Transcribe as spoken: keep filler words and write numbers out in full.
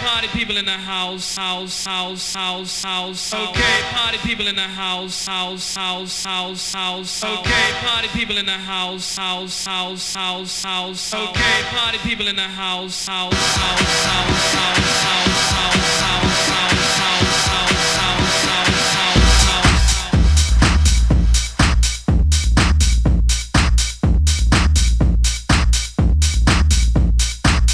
party people in the house, house, house, house, house. Okay, party people in the house, house, house, house, house. Okay, party people in the house, house, house, house, house. Okay, party people in the house, house, house, house, house, house, house.